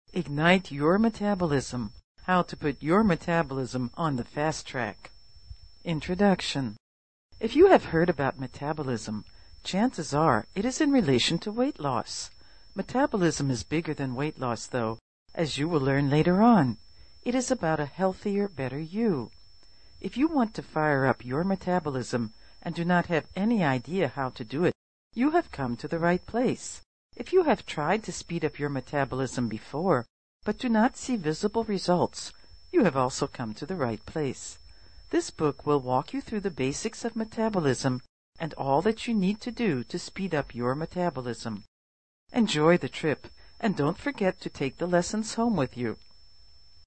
Ignite Your Metabolism. How to Put Your Metabolism on the Fast Track. Introduction. If you have heard about metabolism, chances are it is in relation to weight loss. Metabolism is bigger than weight loss, though, as you will learn later on. It is about a healthier, better you. If you want to fire up your metabolism and do not have any idea how to do it, you have come to the right place. If you have tried to speed up your metabolism before, but do not see visible results, you have also come to the right place. This book will walk you through the basics of metabolism and all that you need to do to speed up your metabolism. Enjoy the trip, and don't forget to take the lessons home with you.